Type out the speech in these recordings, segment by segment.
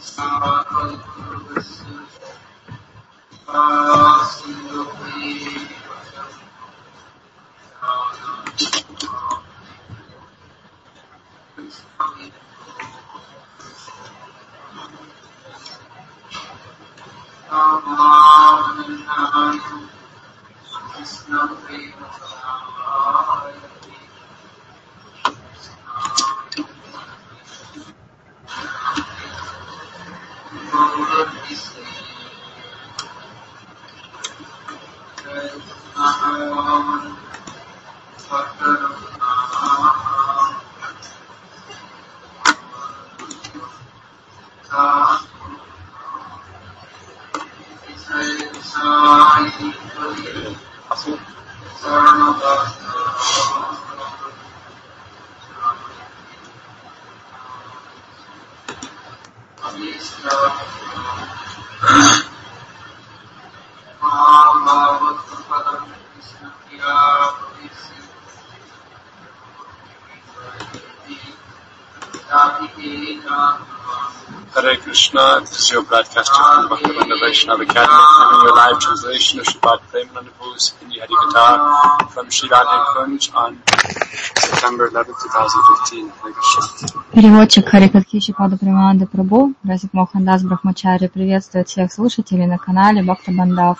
Hare Krishna, this is your broadcaster from Bhaktivinoda Vaishnava Academy, giving you a live translation of Sripad Premananda Prabhu's Hindi Harikatha from Sri Radha Kunj on September 11, 2015. Hare Krishna. Переводчик Харикатхи Шрипада Премананда Прабху, Расик Мохандас Брахмачари, приветствует всех слушателей на канале Бхакта Бандав.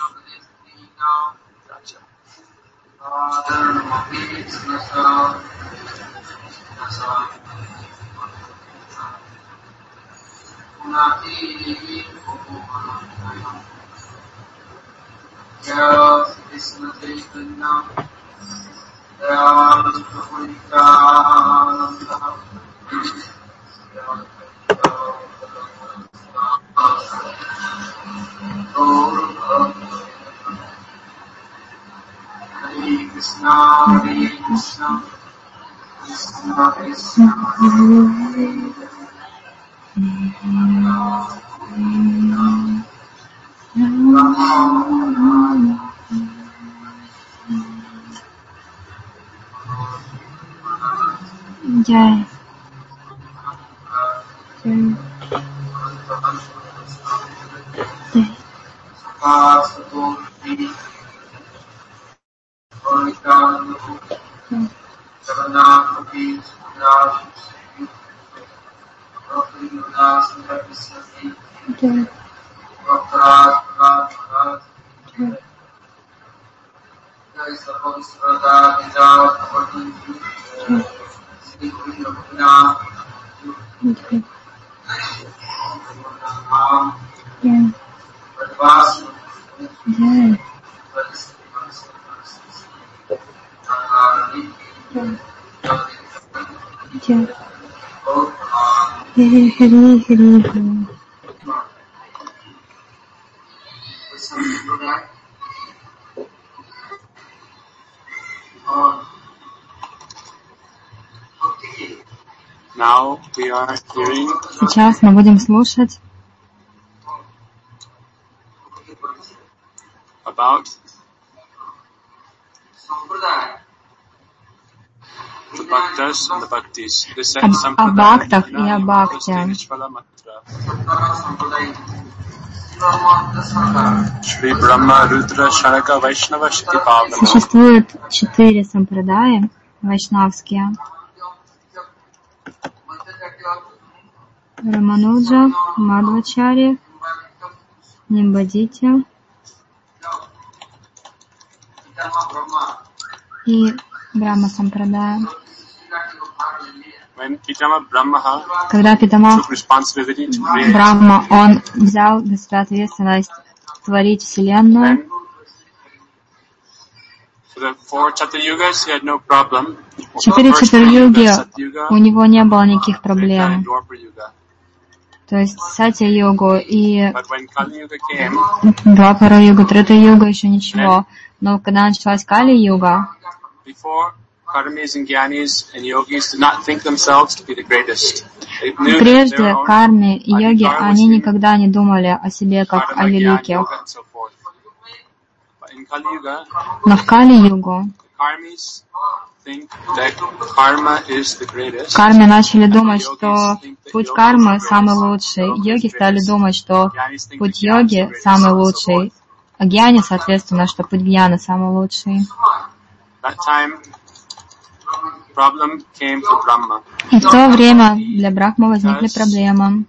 Jai. Now we are hearing Сейчас мы будем слушать about the bhaktas and the bhaktis. This is о бхактах и о бхакте. Shri Brahma Rudra Sharaka Vaishnava Shiti Pavana. Существует 4 сампрадаи вайшнавские. Рамануджа, Мадхвачарья, Нимбадитя и Брахма Сампрадая. Когда Питамах Брахма, он взял на себя ответственность творить Вселенную, в 4 Чатур-юги у него не было никаких проблем. То есть Сатья-югу и Двапара-югу, Трета-юга еще ничего. Но когда началась Кали-юга, прежде карми и йоги, они никогда не думали о себе как о великих. Но в Кали-югу В карме начали думать, что путь кармы самый лучший. Йоги стали думать, что путь йоги самый лучший. А гьяни, соответственно, что путь гьяны самый лучший. И в то время для Брахмы возникли проблемы.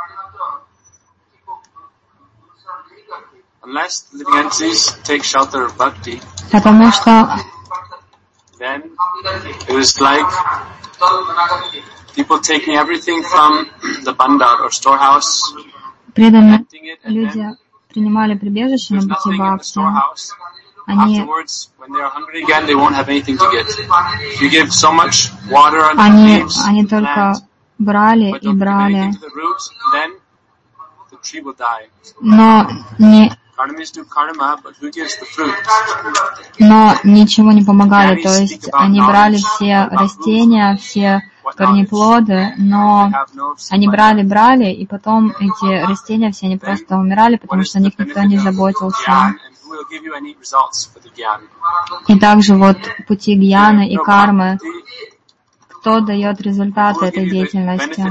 Потому что преданные люди принимали прибежище на пути бхакти. Они только брали и брали, но ничего не помогали. То есть они брали все растения, все корнеплоды, но они брали, и потом эти растения все они просто умирали, потому что о них никто не заботился. И также вот пути гьяны и кармы, кто дает результаты этой деятельности?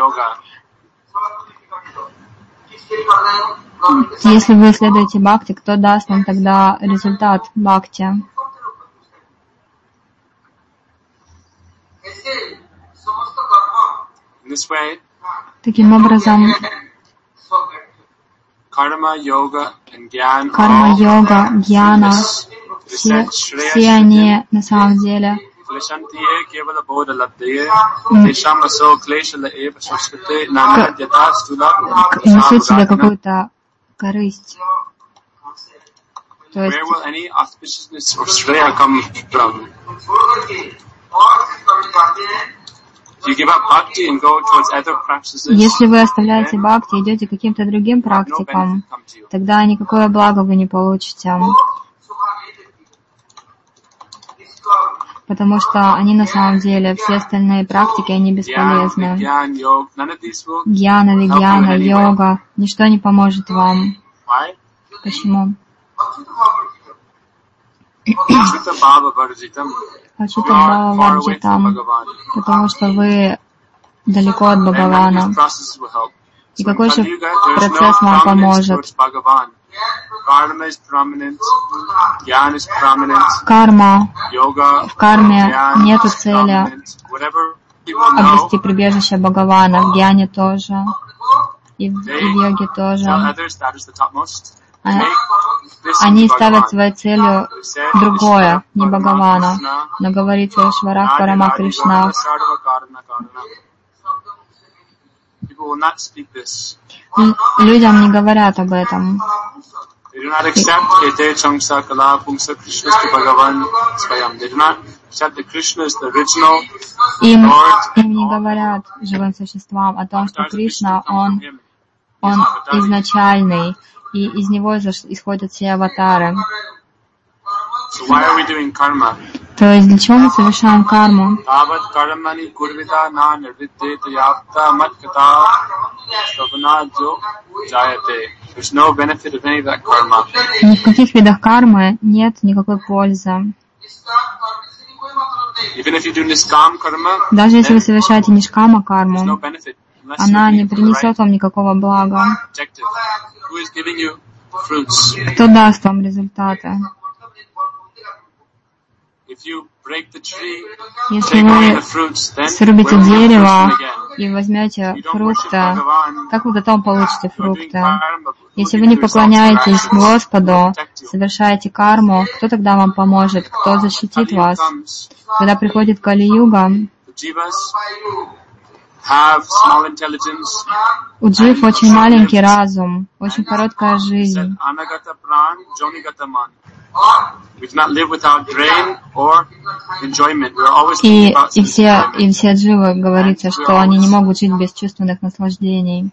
Если вы исследуете бхакти, кто даст вам тогда результат бхакти? Таким образом, карма-йога, гьяна, все они на самом деле несут в себе какую-то корысть. То есть, если вы оставляете бхакти и идете к каким-то другим практикам, тогда никакое благо вы не получите. Потому что они на самом деле, все остальные практики, они бесполезны. Гьяна, вигьяна, йога, ничто не поможет вам. Почему? Ачута Бхава Варджитам, потому что вы далеко от Бхагавана. И какой же процесс вам поможет? Карма. В карме нету цели обрести прибежище Бхагавана, в гьяне тоже, и в йоге тоже. Они ставят своей целью другое, не Бхагавана, но говорится о Шварах Парама Кришна. Людям не говорят об этом. Им не говорят живым существам о том, что Кришна, Он изначальный, и из него исходят все аватары. То есть для чего мы совершаем карму? Ни в каких видах кармы нет никакой пользы. Даже если вы совершаете нишкама карму, она не принесет вам никакого блага. Кто даст вам результаты? Если вы срубите дерево и возьмете фрукты, как вы потом получите фрукты? Если вы не поклоняетесь Господу, совершаете карму, кто тогда вам поможет? Кто защитит вас? Когда приходит Кали-юга, у джив очень маленький разум, очень короткая жизнь. И все дживы говорится, что они не могут жить без чувственных наслаждений.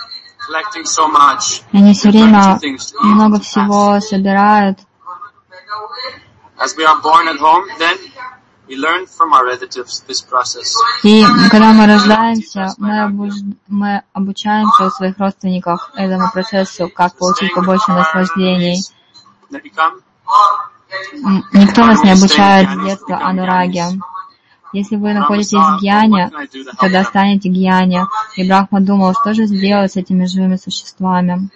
Они все время много всего собирают. И когда мы рождаемся, мы обучаемся у своих родственников этому процессу, как получить побольше наслаждений. Никто нас не обучает с детства анураге. Если вы находитесь в гьяне, тогда станете гьяне. И Брахма думал, что же сделать с этими живыми существами.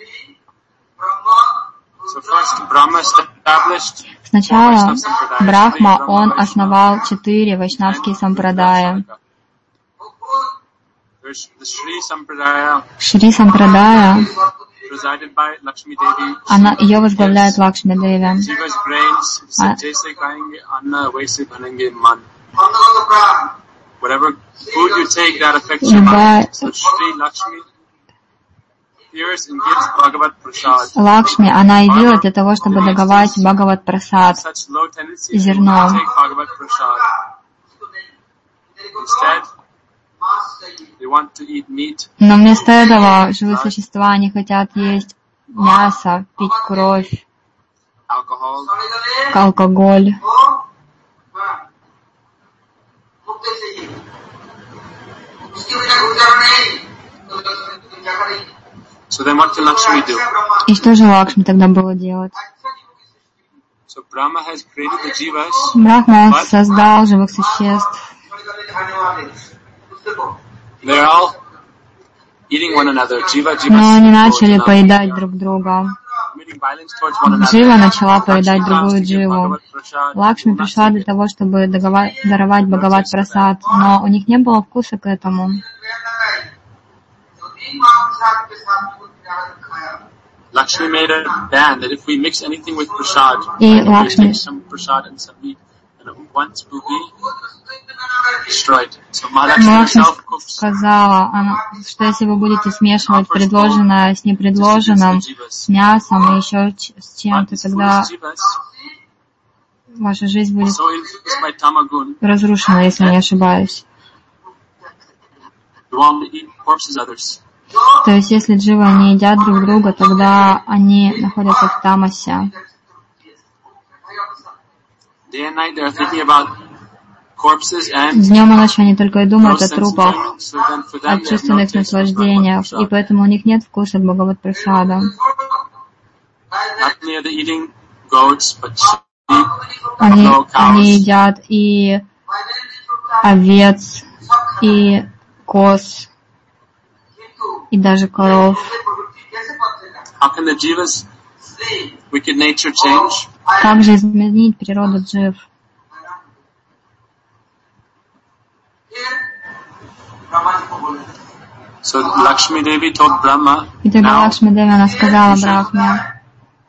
Сначала Брахма, он основал 4 вайшнавские сампрадая. Шри Сампрадая, ее возглавляет Лакшми Деви. Лакшми, она явилась для того, чтобы давать Бхагават Прасад, зерно. Но вместо этого живые существа не хотят есть мясо, пить кровь, алкоголь. И что же Лакшми тогда было делать? Брахма создал живых существ. Но они начали поедать друг друга. Джива начала поедать другую дживу. Лакшми пришла для того, чтобы даровать Бхагават Прасад, но у них не было вкуса к этому. И Лакшми сказала, что если вы будете смешивать предложенное с непредложенным, с мясом и еще с чем-то, тогда ваша жизнь будет разрушена, если я не ошибаюсь. То есть, если дживы не едят друг друга, тогда они находятся в тамасе. Днем и ночью они только и думают о трупах, о чувственных наслаждениях, и поэтому у них нет вкуса к Бхагават Прасаду. Они едят и овец, и коз, и даже коров. Как же изменить природу джив? И тогда Лакшми Деви, она сказала Брахме: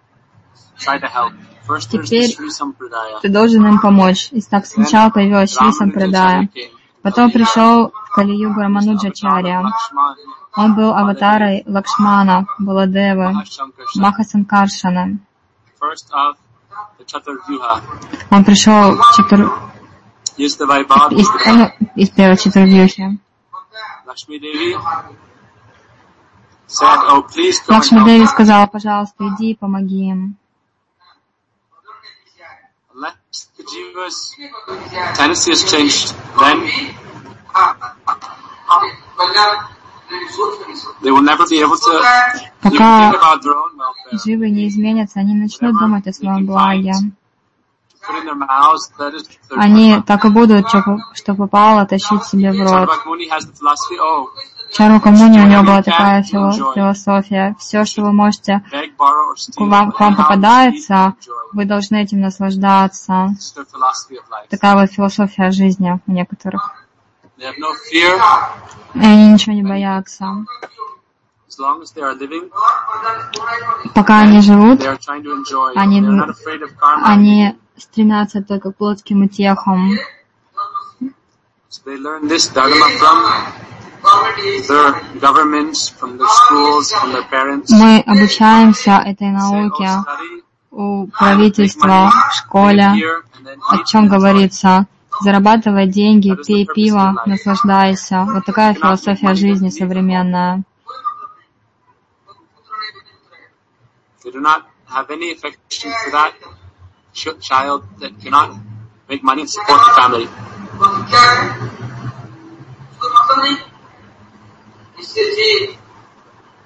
теперь ты должен им помочь. И так сначала появилась Шри Сампрадая. Потом пришел в Кали-югу Рамануджачарья. Он был аватарой Лакшмана, Баладевы, Махасанкаршаны. Он пришел из первой Чатурвьюхи. Лакшми Деви сказала: пожалуйста, иди и помоги им. Пока живы не изменятся, они начнут думать о своем благе. Они так и будут, что попало, тащить себе в рот. Чарука Муни, у него была такая философия. Все, что вы можете, к вам попадается, вы должны этим наслаждаться. Такая вот философия жизни у некоторых. И они ничего не боятся. Пока они живут, они стремятся только к плотским утехам. Мы обучаемся этой науке у правительства, в школе. О чем говорится? Зарабатывай деньги, пей пиво, наслаждайся. Вот такая философия жизни современная.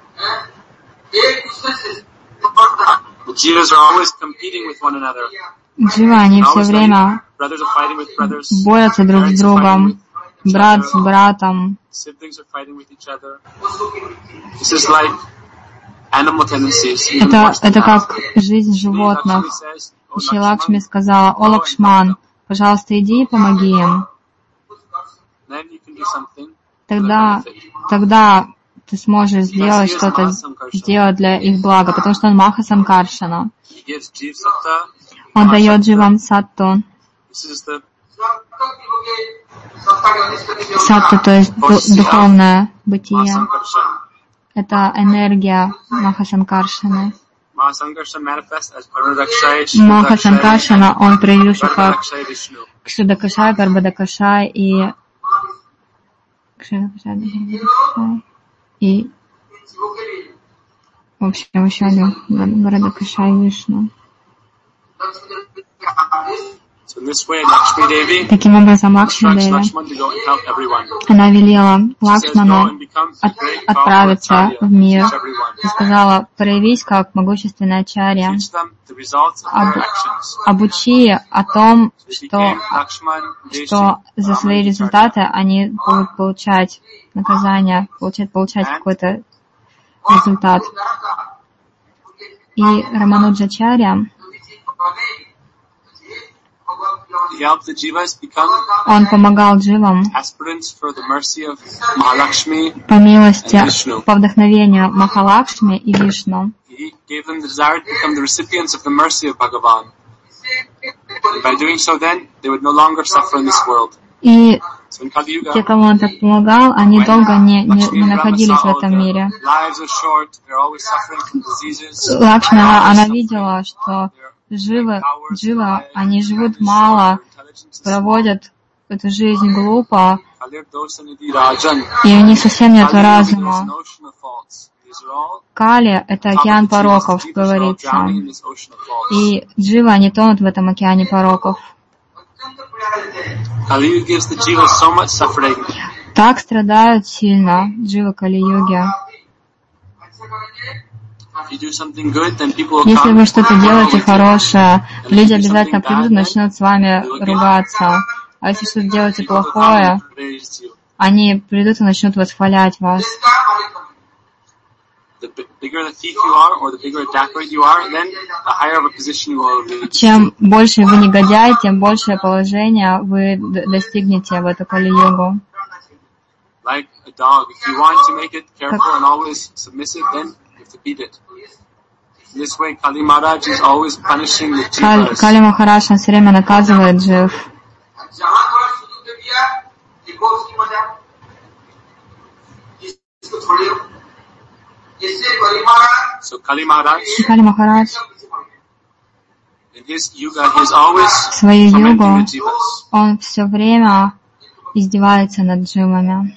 The jivas are always competing with one another. Дживы, они все время борются друг с другом, брат с братом. Это как жизнь животных. Шри Лакшми сказала: «О, Лакшман, пожалуйста, иди и помоги им. Тогда ты сможешь сделать что-то, сделать для их блага», потому что он Маха Санкаршана. Он дает дживам сатту. Сатту, то есть духовное бытие. Это энергия Маха Санкаршаны. Маха Санкаршана, он проявился как Кшудакашай, Гарбадакашай и в общем, еще один Гарбадакашай Вишну. Таким образом, Лакшми Деви, она велела Лакшману отправиться в мир и сказала: «Проявись как могущественная ачарья, обучи о том, что за свои результаты они будут получать наказание, получать какой-то результат». И Рамануджачарья, он помогал дживам по милости, по вдохновению Махалакшми и Вишну. И те, кому он так помогал, они долго не находились в этом мире. Лакшми, она видела, что дживы, они живут мало, проводят эту жизнь глупо, и у них совсем нет разума. Кали — это океан пороков, говорится. И дживы, они тонут в этом океане пороков. Так страдают сильно дживы Кали-юги. Если вы что-то делаете хорошее, люди обязательно придут и начнут с вами ругаться. А если что-то делаете плохое, они придут и начнут восхвалять вас. Чем больше вы негодяй, тем большее положение вы достигнете в эту Кали-югу. Кали Махарадж, он все время наказывает джив. Кали Махарадж в свою югу, он все время издевается над дживами.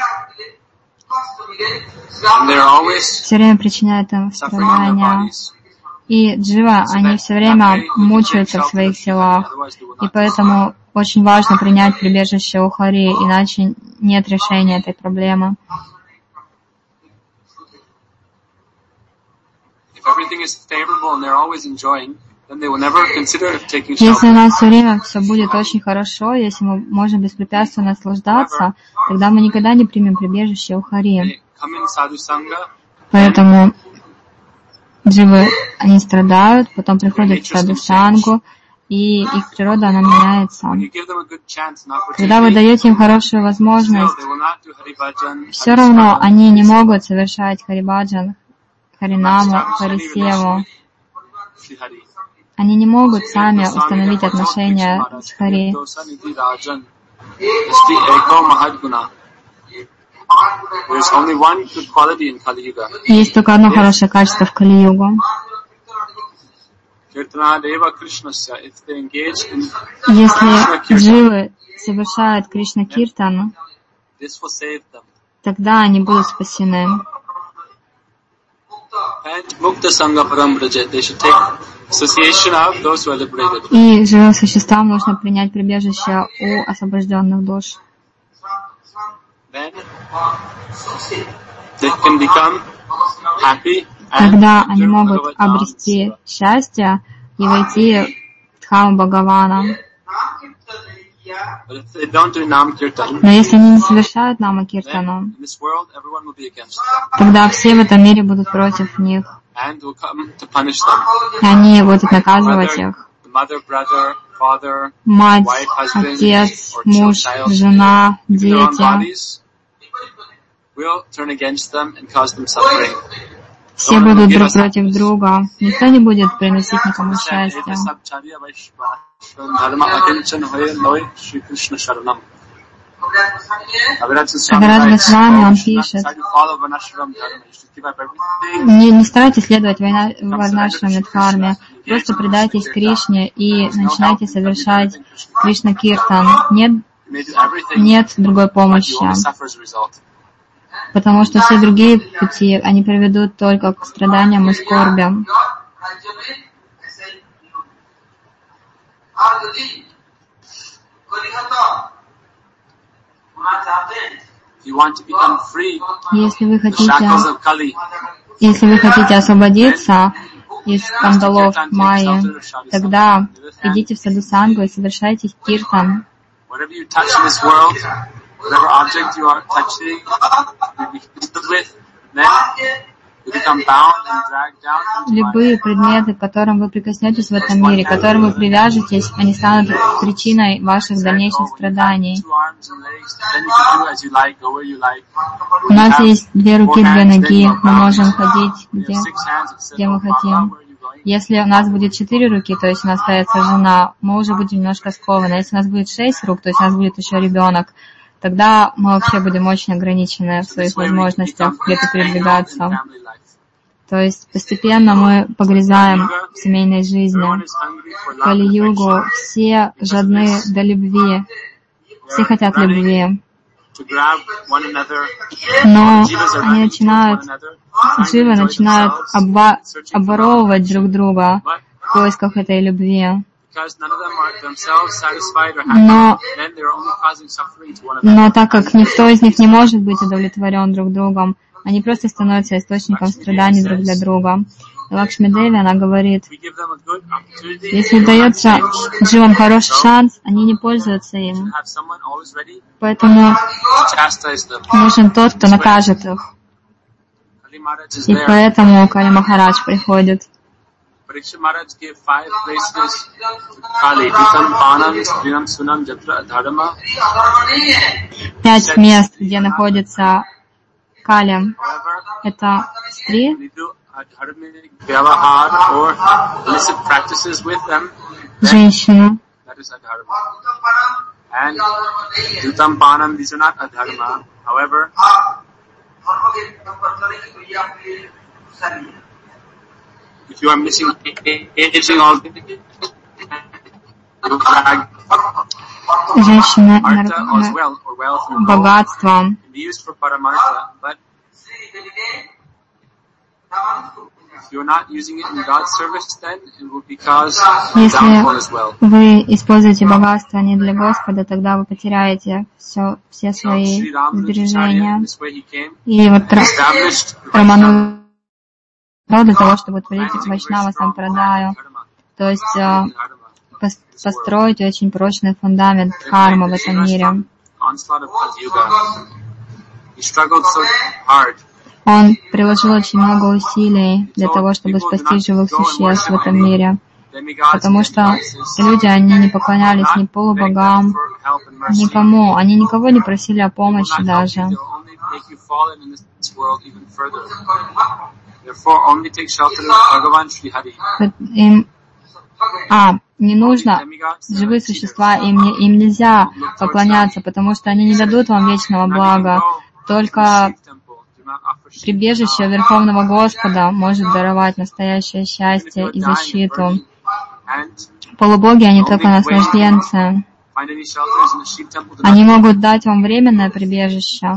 Все время причиняет им страдания. И джива, они все время мучаются в своих телах. И поэтому очень важно принять прибежище у Хари, иначе нет решения этой проблемы. Если у нас все время все будет очень хорошо, если мы можем беспрепятственно наслаждаться, тогда мы никогда не примем прибежище у Хари. Поэтому дживы, они страдают, потом приходят в саду-сангу, и их природа, она меняется. Когда вы даете им хорошую возможность, все равно они не могут совершать харибаджан, харинаму, харисеву. Они не могут сами установить отношения с Хари. Есть только одно хорошее качество в Кали-югу. Если дживы совершают Кришна-киртан, тогда они будут спасены. И живым существам нужно принять прибежище у освобожденных душ. Тогда они могут обрести счастье и войти в Дхаму Бхагавана. Но если они не совершают Нама Киртану, тогда все в этом мире будут против них. И они будут наказывать их. Мать, отец, муж, жена, дети. Все будут друг против друга. Никто не будет приносить никому счастья. Шагарат Госвами, он пишет: не старайтесь следовать варнашраме дхарме, просто предайтесь Кришне и начинайте совершать Кришна Киртан. Нет другой помощи. Потому что все другие пути, они приведут только к страданиям и скорбям. Если вы хотите освободиться из кандалов Майи, тогда идите в саду Сангу и совершайте киртан. Whatever object you are touching, любые предметы, к которым вы прикоснетесь в этом мире, к которым вы привяжетесь, они станут причиной ваших дальнейших страданий. У нас есть 2 руки, 2 ноги, мы можем ходить где мы хотим. Если у нас будет 4 руки, то есть у нас появится жена, мы уже будем немножко скованы. Если у нас будет 6 рук, то есть у нас будет еще ребенок, тогда мы вообще будем очень ограничены в своих возможностях где-то передвигаться. То есть постепенно мы погрязаем в семейной жизни. В Кали-югу все жадны до любви, все хотят любви. Но дживы начинают обворовывать друг друга в поисках этой любви. Но так как никто из них не может быть удовлетворен друг другом, они просто становятся источником страданий друг для друга. И Лакшми Деви, она говорит, если дается дживам хороший шанс, они не пользуются им. Поэтому нужен тот, кто накажет их. И поэтому Кали Махарадж приходит. Parikshit Maharaj gave 5 places to Kali. Dutam, Panam, Strinam, Sunam, Jatra, Dharma. 5 мест, где находится Кали. Это Стри, женщина. And Dutam, Panam, these are not adharma. However, if you are missing all женщина богатством. Если вы используете богатство не для Господа, тогда вы потеряете все свои сбережения. И вот Раману для того, чтобы творить Вайшнава Сампрадаю, то есть построить очень прочный фундамент дхармы в этом мире. Он приложил очень много усилий для того, чтобы спасти живых существ в этом мире, потому что люди, они не поклонялись ни полубогам, никому, они никого не просили о помощи даже. Не нужно, живые существа, им нельзя поклоняться, потому что они не дадут вам вечного блага. Только прибежище Верховного Господа может даровать настоящее счастье и защиту. Полубоги, они только наслажденцы. Они могут дать вам временное прибежище.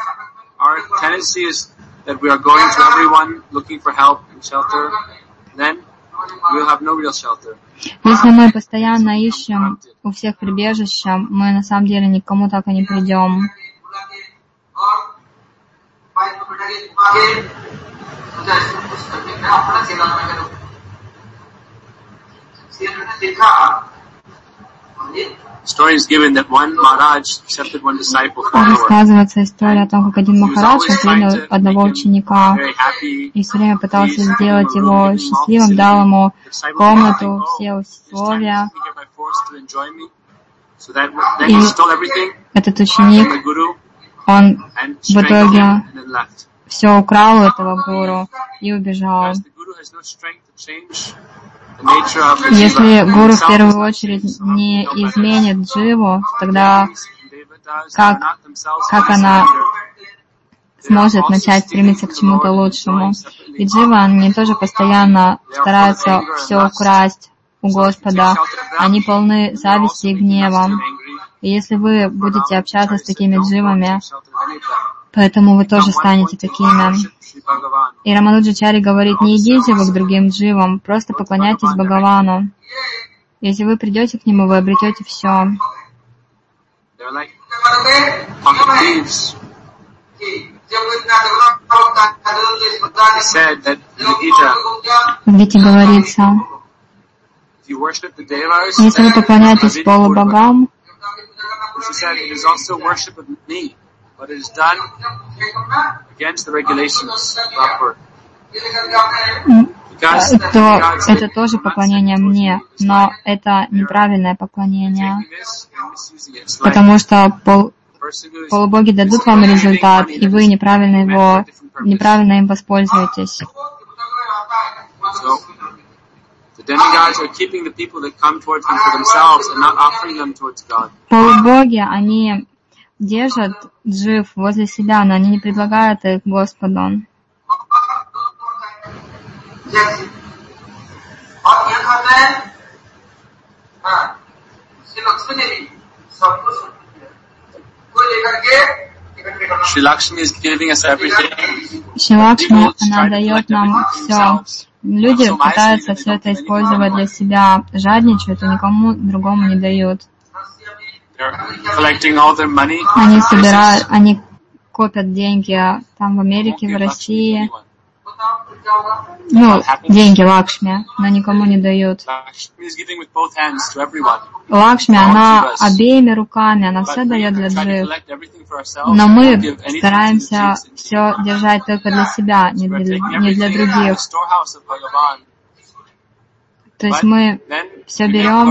Если мы постоянно ищем у всех прибежища, мы на самом деле никому так и не придем. Рассказывается история о том, как один Махарадж принял одного ученика и все время пытался сделать его счастливым, дал ему комнату, все условия. И этот ученик, он в итоге все украл у этого гуру и убежал. Если гуру в первую очередь не изменит дживу, тогда как она сможет начать стремиться к чему-то лучшему? И джива, они тоже постоянно стараются все украсть у Господа. Они полны зависти и гнева. И если вы будете общаться с такими дживами, поэтому вы тоже станете такими. И Рамануджачарья говорит, не идите вы к другим дживам, просто поклоняйтесь Бхагавану. Если вы придете к нему, вы обретете все. В Гите говорится, если вы поклоняетесь полубогам, but it is done against the regulations proper. То это тоже поклонение мне, но это неправильное поклонение, потому что полубоги дадут вам результат, и вы неправильно им воспользуетесь. Полубоги, они держат джив возле себя, но они не предлагают их Господу. Шри Лакшми is giving us everything. Шри Лакшми, она дает нам все. Люди пытаются все это использовать для себя, жадничают и никому другому не дают. Они собирают, они копят деньги там в Америке, в России. Деньги Лакшми, но никому не дают. Лакшми, она обеими руками, она все дает для джив. Но мы стараемся все держать только для себя, не для других. То есть мы все берем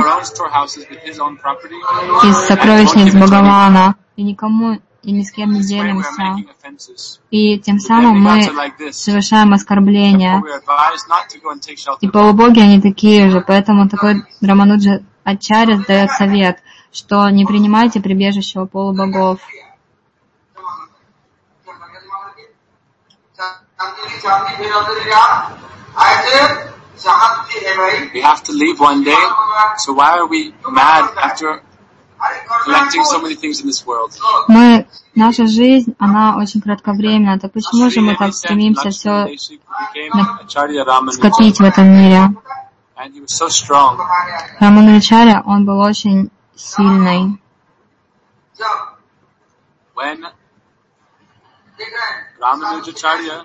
из сокровищниц Бхагавана и никому и ни с кем не делимся. И тем самым мы совершаем оскорбления. И полубоги, они такие же. Поэтому такой Рамануджачарья дает совет, что не принимайте прибежище у полубогов. We have to leave one day, so why are we mad after collecting so many things in this world? Наша жизнь, она очень кратковременна, то почему же мы так стремимся все скопить в этом мире? Рамануджачарья, он был очень сильный. When Ramanujacharya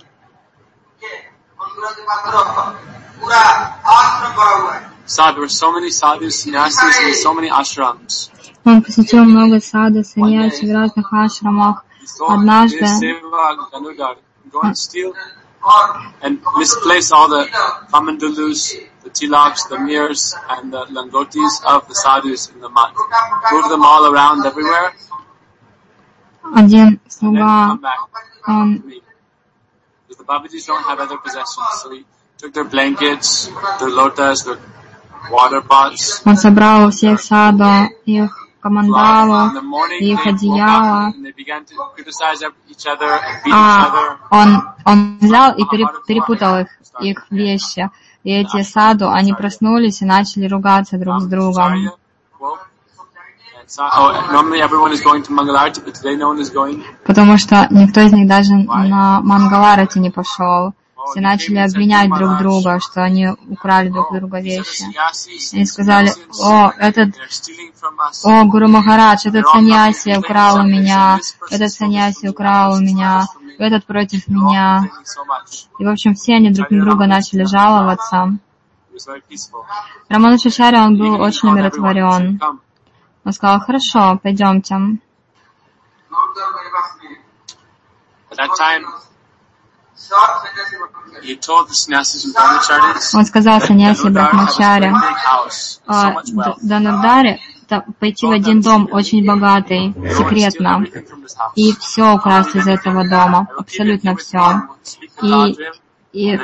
saw there were so many sadhus, sannyasis, and so many ashrams. Он посетил много саду, саньяси в разных ашрамах. Однажды and misplace all the kamandalus, the tilaks, the mirrors, and the langotis of the sadhus in the mud. Move them all around everywhere. Один слуга, он the Babajis don't have other possessions, so he took their blankets, their lotas, their water pots. Он собрал у всех саду их камандалу, их одеяло. Он взял и перепутал их вещи. И эти саду, они проснулись и начали ругаться друг с другом. Потому что никто из них даже на Мангаларати не пошел. Все начали обвинять друг друга, что они украли друг друга вещи. Они сказали: Гуру Махарадж, этот саньяси украл у меня, этот саньяси украл у меня, этот против меня. И, в общем, все они друг на друга начали жаловаться. Рамануджачарья, он был очень умиротворен. Он сказал: хорошо, пойдемте. Он сказал саньяси Брахмачаре, Данурдаре, пойти в один дом очень богатый, секретно, и все украсть из этого дома, абсолютно все. И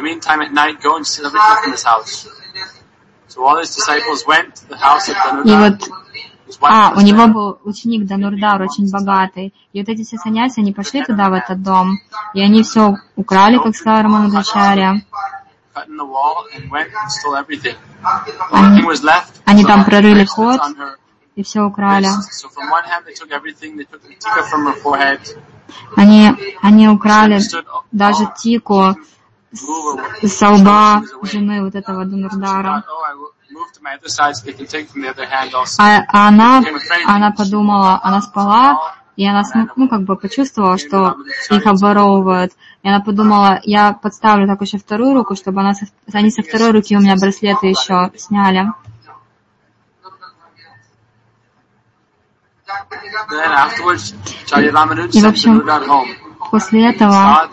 вот, у него был ученик Данурдар, очень богатый. И вот эти все саньяси, они пошли туда, в этот дом, и они все украли, как сказал Рамануджачарья. Они там прорыли ход и все украли. Они украли даже тику с лба жены вот этого Данурдара. А она подумала, она спала, и она, почувствовала, что их обворовывают. И она подумала: я подставлю так еще вторую руку, чтобы они со второй руки у меня браслеты еще сняли. И, в общем, после этого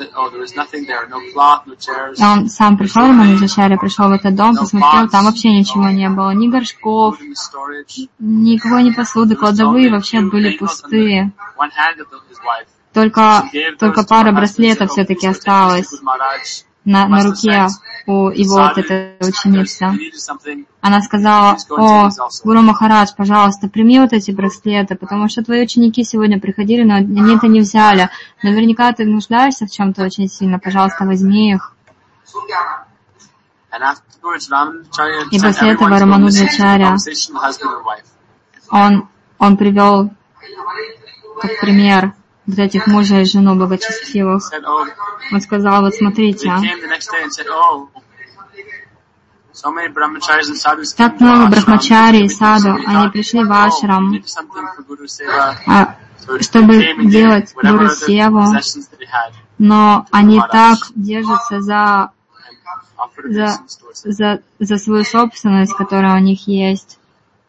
он сам пришел, Рамануджачарья пришел в этот дом, посмотрел, там вообще ничего не было, ни горшков, никакой ни посуды, кладовые вообще были пустые. Только пара браслетов все-таки осталась на руке у его вот этой ученицы. Она сказала: о, Гуру Махарадж, пожалуйста, прими вот эти браслеты, потому что твои ученики сегодня приходили, но они это не взяли. Наверняка ты нуждаешься в чем-то очень сильно, пожалуйста, возьми их. И после этого Рамануджачарья, он привел как пример вот этих мужа и жену благочестивых. Он сказал: вот смотрите, так много брахмачари и саду, они пришли в ашрам, чтобы делать гуру севу, но они так держатся за свою собственность, которая у них есть.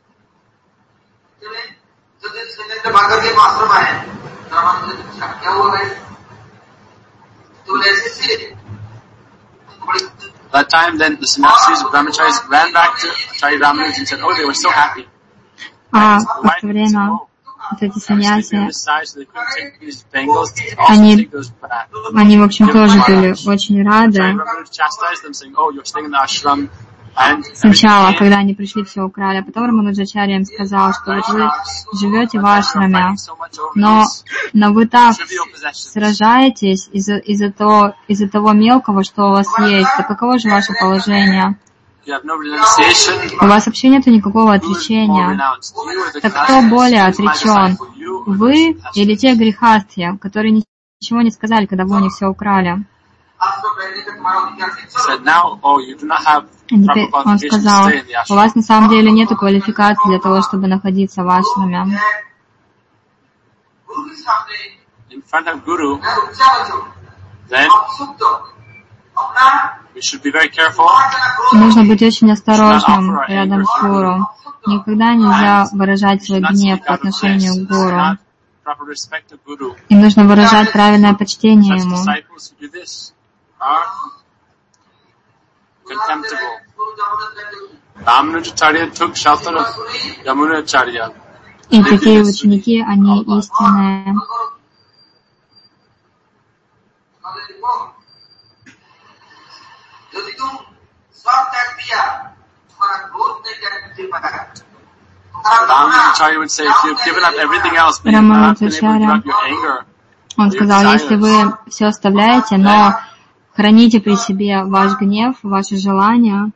That time, then the sannyasis, brahmacharis ran back to Acharya Ramanuja and said, "Oh, they were so happy." В это время вот эти саньяси, они, в общем, тоже были очень рады. Сначала, когда они пришли, все украли, а потом Рамануджачарья им сказал, что вот вы живете в ашраме, но вы так сражаетесь из-за того мелкого, что у вас есть. Так каково же ваше положение? У вас вообще нет никакого отречения. Так кто более отречен? Вы или те грехастхи, которые ничего не сказали, когда вы у них все украли? Теперь он сказал: у вас на самом деле нет квалификации для того, чтобы находиться в ашраме. Нужно быть очень осторожным рядом с гуру. Никогда нельзя выражать свой гнев по отношению к гуру. И нужно выражать правильное почтение ему. И такие ученики, они истинные. Рамануджачарья, он сказал: если вы все оставляете, но храните при себе ваш гнев, ваши желания,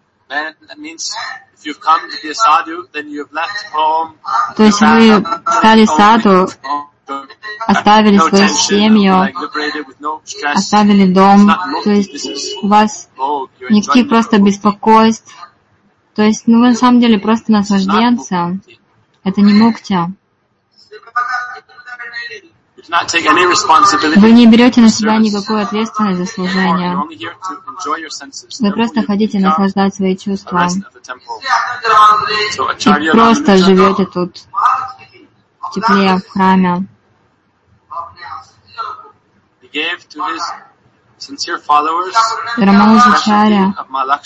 то есть вы стали саду, оставили свою семью, оставили дом, то есть у вас никаких просто беспокойств, то есть вы на самом деле просто наслажденцы, это не мукти. Вы не берете на себя никакую ответственность за служение. Вы просто хотите наслаждать свои чувства. И просто живете тут, в тепле, в храме. Рамануджачарья,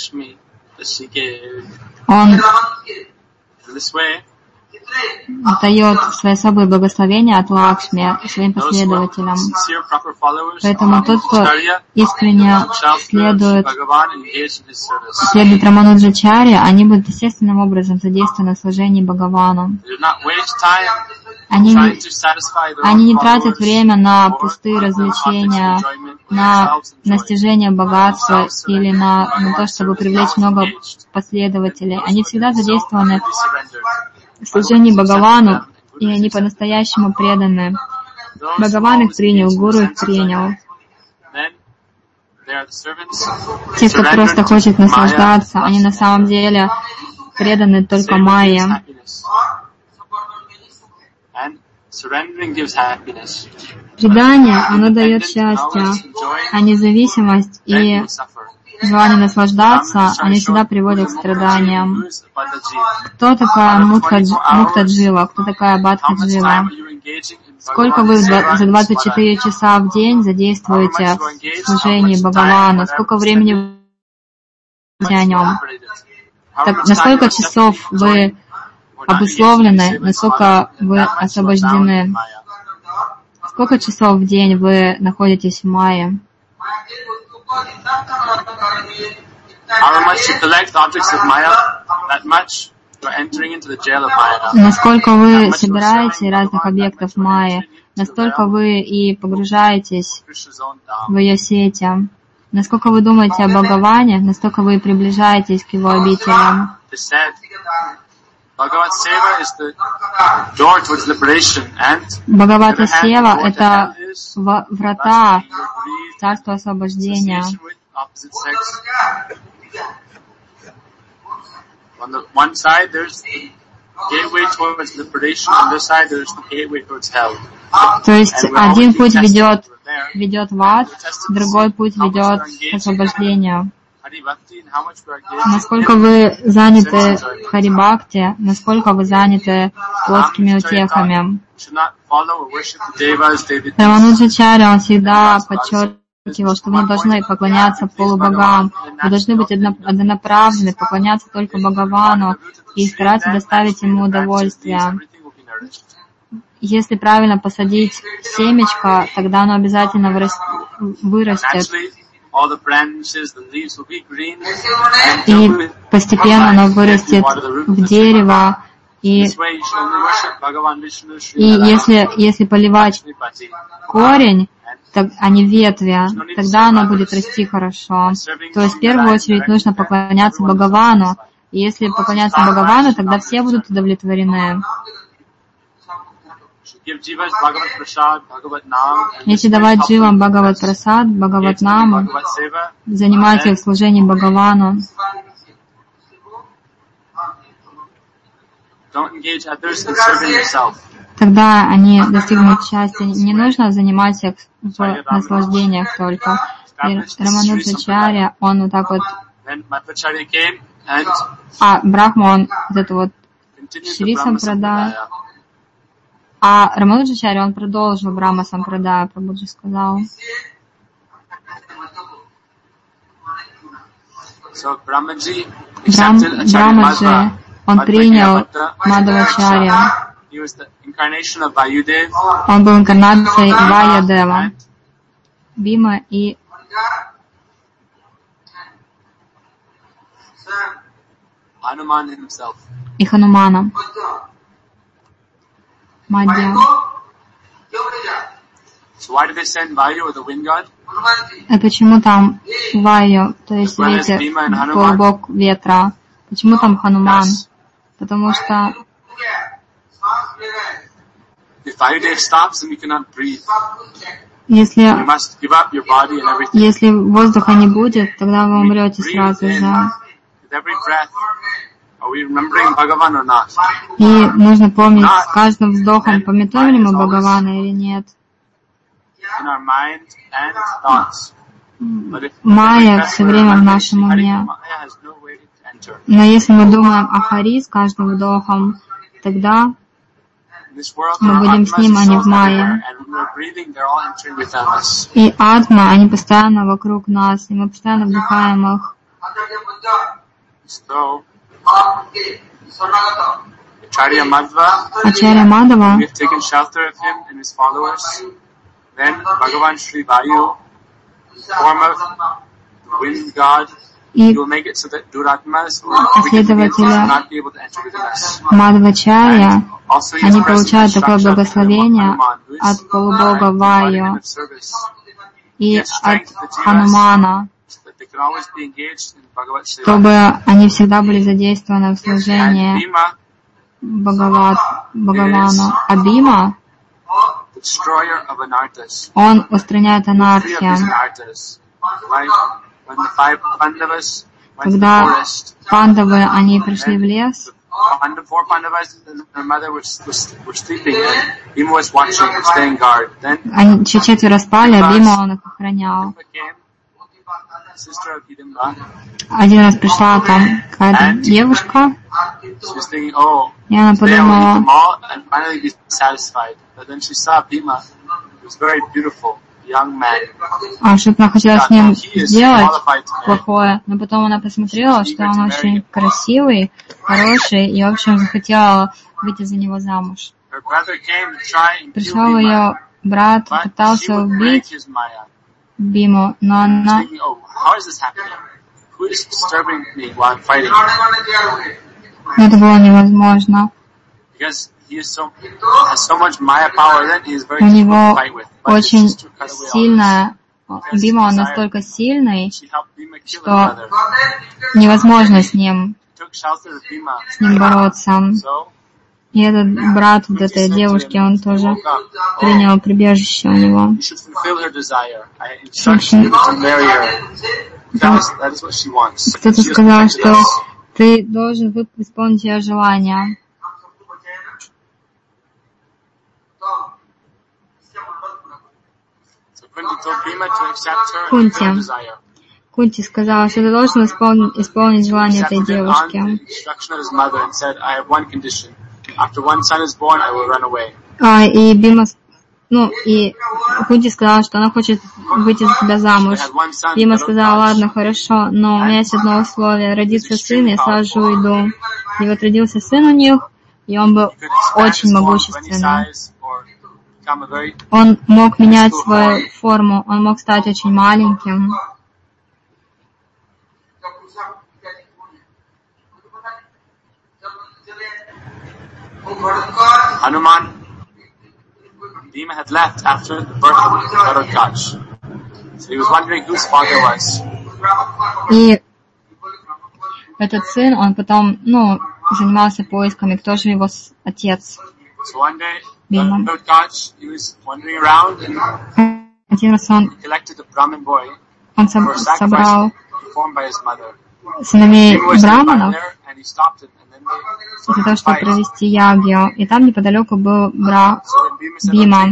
он дает свои особые благословения от Лакшми своим последователям. Поэтому тот, кто искренне следует Рамануджачарье, они будут естественным образом задействованы в служении Бхагавану. Они не тратят время на пустые развлечения, на достижение богатства или на то, чтобы привлечь много последователей. Они всегда задействованы в служении Бхагавану, и они по-настоящему преданы. Бхагаван их принял, Гуру их принял. Те, кто просто хочет наслаждаться, они на самом деле преданы только Майе. Предание, оно дает счастье, а независимость и желание наслаждаться, они всегда приводят к страданиям. Кто такая Муктаджива? Кто такая Бадхаджива? Сколько вы за 24 часа в день задействуете в служении Бхагавану? Сколько времени вы о нем? Так, на сколько часов вы обусловлены, насколько вы освобождены? Сколько часов в день вы находитесь в Майе? Насколько вы собираете разных объектов Майи, настолько вы и погружаетесь в ее сети. Насколько вы думаете о Бхагаване, настолько вы и приближаетесь к его обителям. Бхагавата Сева — это врата в царство освобождения. То есть один путь ведет в ад, другой путь ведет к освобождению. Насколько вы заняты в Харибхакти, насколько вы заняты плотскими утехами. Рамануджачарья, он всегда подчеркивал, что вы не должны поклоняться полубогам, вы должны быть однонаправленны, поклоняться только Бхагавану и стараться доставить ему удовольствие. Если правильно посадить семечко, тогда оно обязательно вырастет. И постепенно оно вырастет в дерево. И если поливать корень, а не ветви, тогда оно будет расти хорошо. То есть в первую очередь нужно поклоняться Бхагавану. И если поклоняться Бхагавану, тогда все будут удовлетворены. Если давать дживам Бхагават Прасад, Бхагават Наму, занимать их в служении Бхагавану, тогда они достигнут счастья. Не нужно заниматься в наслаждениях только. И Рамануджачарья, он вот так вот... Брахма, он вот это вот Шри Сампрадай. А Рамануджачарья, он продолжил Брахма Сампрадая, Прабхуджи сказал. Брахмаджи, он принял Мадхавачарья. Он был инкарнацией Ваядева, Бима и Ханумана. Мадья. А почему там Ваю, то есть ветер, полубог ветра? Почему там Хануман? Потому что если воздуха не будет, тогда вы умрете сразу же. И нужно помнить, с каждым вздохом, памятуем ли мы Бхагавана или нет. Майя все время в нашем уме. Но если мы думаем о Хари с каждым вдохом, тогда мы будем с ним, а не в Майе. И Атма, они постоянно вокруг нас, и мы постоянно вдыхаем их. Ачарья Мадхава, и последователя Мадхвачарья, они получают такое благословение от полубога Ваю и от Ханумана, чтобы они всегда были задействованы в служении Бхагавану. А Бима, он устраняет анархию. Когда пандавы, они пришли в лес, они четверо спали, а Бима он их охранял. Один раз пришла там какая-то девушка, и она подумала, что-то она хотела с ним сделать плохое, но потом она посмотрела, что он очень красивый, хороший, и, в общем, захотела выйти за него замуж. Пришел ее брат, пытался убить Биму, но она... Это было невозможно. У него очень сильная... Бима, он настолько сильный, что невозможно с ним бороться. И этот брат вот этой девушки, он тоже принял прибежище у него. Кто-то сказал, что ты должен исполнить ее желание. Кунти сказала, что ты должен исполнить желание этой девушки. И Бима, и Кунти сказала, что она хочет выйти за тебя замуж. Бима сказала, ладно, хорошо, но у меня есть одно условие. Родится сын, я сразу же уйду. И вот родился сын у них, и он был очень могущественный. Он мог менять свою форму, он мог стать очень маленьким. Hanuman, Bhima had left after the birth of Bharadwaj. So he was wondering whose father was. И этот сын, он потом, занимался поисками, кто же его отец. So one day, Bharadwaj, he was wandering around and один раз он collected a Brahmin boy собрал performed by his mother. сыновей браманов для того, чтобы провести ягью. И там неподалеку был Бима.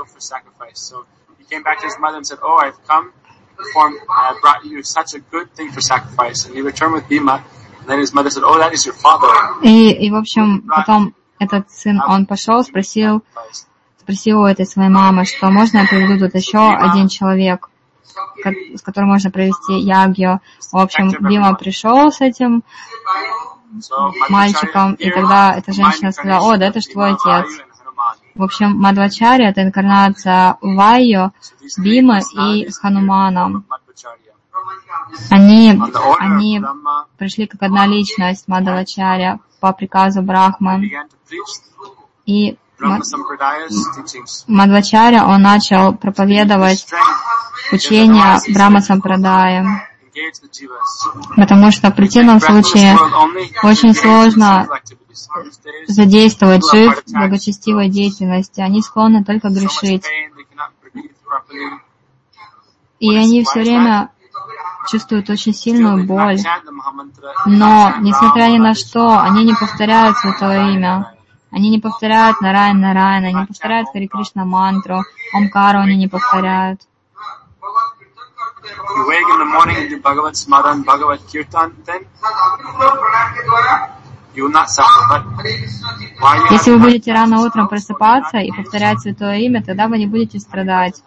И в общем, потом этот сын, он пошел, спросил у этой своей мамы, что можно я приведу тут еще один человек, с которым можно провести ягью. В общем, Бима пришел с этим мальчиком, и тогда эта женщина сказала, да это же твой отец. В общем, Мадхвачарья — это инкарнация Вайо, Бимы и Ханумана. Они пришли как одна личность, Мадхвачарья, по приказу Брахмы. И Мадхвачарья, он начал проповедовать учение Брахма Сампрадая, потому что в противном случае очень сложно задействовать жив в благочестивой деятельности. Они склонны только грешить. И они все время чувствуют очень сильную боль. Но, несмотря ни на что, они не повторяют Святое Имя. Они не повторяют Нараян, Нараян, они не повторяют Хари Кришна мантру, Омкару они не повторяют. Если вы будете рано утром просыпаться и повторять Святое Имя, тогда вы не будете страдать.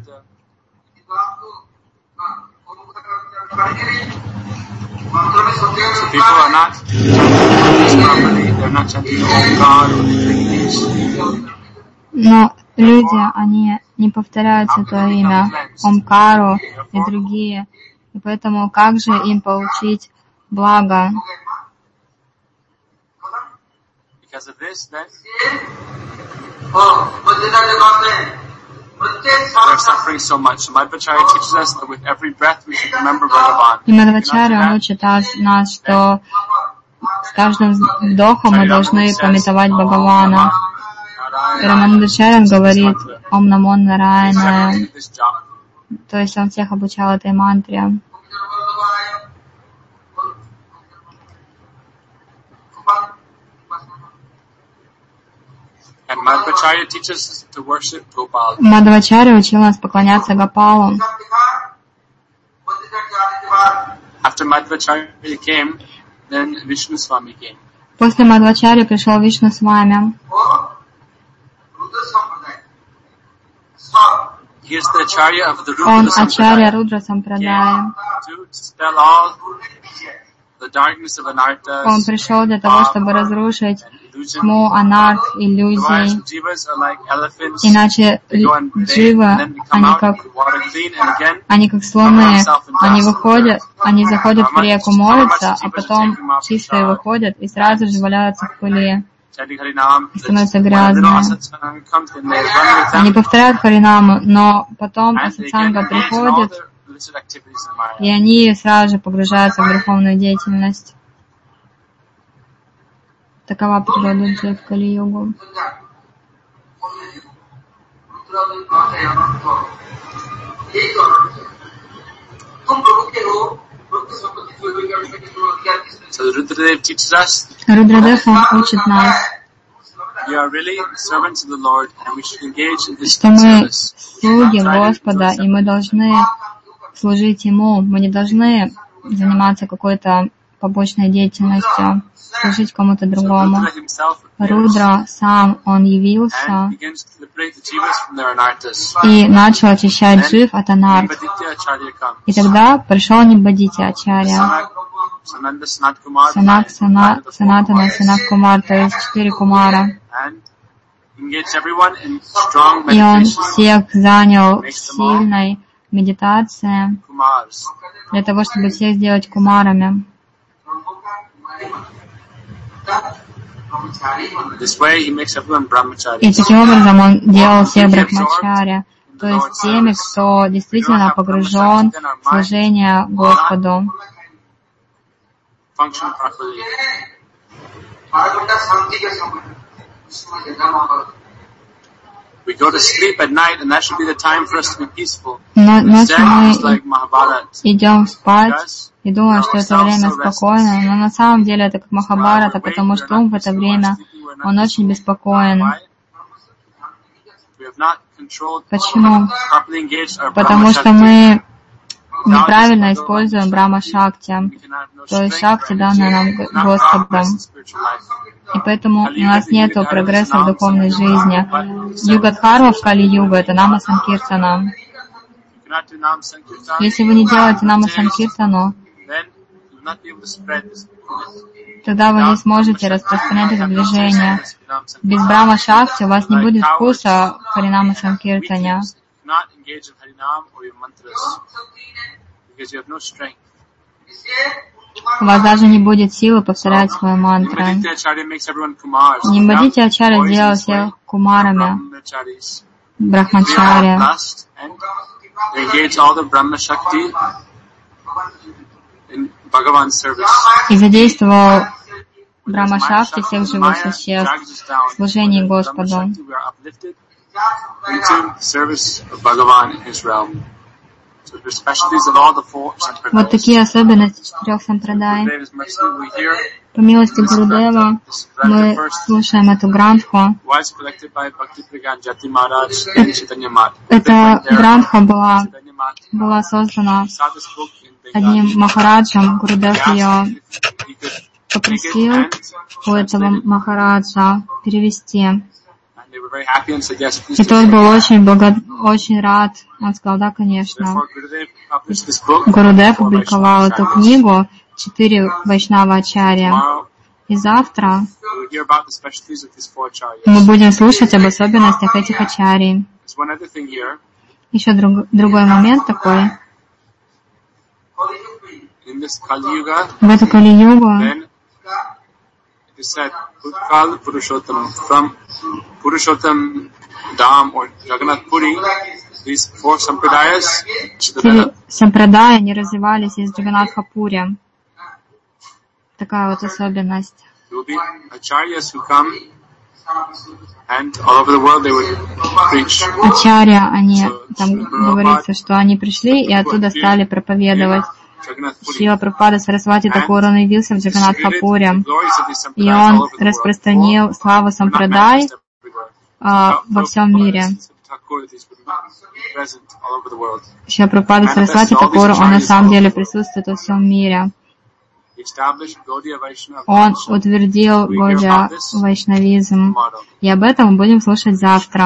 Но люди, они не повторяют Святое Имя, Омкару и другие. И поэтому как же им получить благо? И Мадхвачарья, он учит нас, что с каждым вдохом мы должны памятовать Бхагавана. И Рамануджачарья говорит Ом Намо Нараяна, то есть он всех обучал этой мантре. Мадхвачарья учил нас поклоняться Гопалу. После Мадхвачарьи пришел Вишну Свами. Он ачарья Рудра Сампрадая. Он пришел для того, чтобы разрушить тьму, анарх, иллюзий. Иначе дживы, они как слоны, они заходят в реку, моются, а потом чистые выходят и сразу же валяются в пыли. Становятся грязными. Они повторяют Харинаму, но потом асатсанга приходит, и они сразу же погружаются в греховную деятельность. Такова природа джив в Кали-югу. Рудрадев учит нас, что мы слуги Господа, и мы должны служить Ему. Мы не должны заниматься какой-то побочной деятельностью, служить кому-то другому. Рудра сам, он явился и начал очищать джив от анарх. И тогда пришел Ниббадити Ачарья, Санак, Санатана, Санак Кумар, то есть 4 Кумара. И он всех занял в сильной медитации для того, чтобы всех сделать кумарами. И таким образом он делал всех брахмачарья, то есть теми, кто действительно погружен в служение Господу. Но ночью мы идем спать и думаем, что это время спокойно, но на самом деле это как Махабхарата, потому что ум в это время, он очень беспокоен. Почему? Потому что мы неправильно используем Брахма-шакти, то есть шакти, данную нам Господом. И поэтому у нас нет прогресса в духовной жизни. Юга-дхарма в Кали-югу — это Нама Санкиртана. Если вы не делаете Нама Санкиртану, тогда вы не сможете распространять это движение. Без Брахма-шакти у вас не будет вкуса в Харинама Санкиртане. У вас даже не будет силы повторять свои мантры. Ниббадити Ачарья сделал всех кумарами, брахмачарья. И задействовал Брахма-шакти всех живых существ в служении Господу. Вот такие особенности 4 сампрадай. По милости Гурудева мы слушаем эту грантху. Эта грантха была создана одним махараджем. Гурудев ее попросил у этого махараджа перевести. И тот был очень рад. Он сказал, да, конечно. Гурудев опубликовал эту книгу 4 Вайшнава Ачарья. И завтра мы будем слушать об особенностях этих ачарий. Еще другой момент такой. В эту Кали-югу Purushottam Dham or Jagannath Puri, these 4 sampradayas. 4 сампрадая, они развивались из Джаганатха-пури. Такая вот особенность. Ачарья, они, там говорится, что они пришли и оттуда стали проповедовать. Шрила Прабхупада Сарасвати Такур, он явился в Джаганатха-пури, и он распространил славу сампрадай во всем мире. Шрила Прабхупада Сарасвати Такур, он на самом деле присутствует во всем мире. Он утвердил Гаудия Вайшнавизм. И об этом мы будем слушать завтра.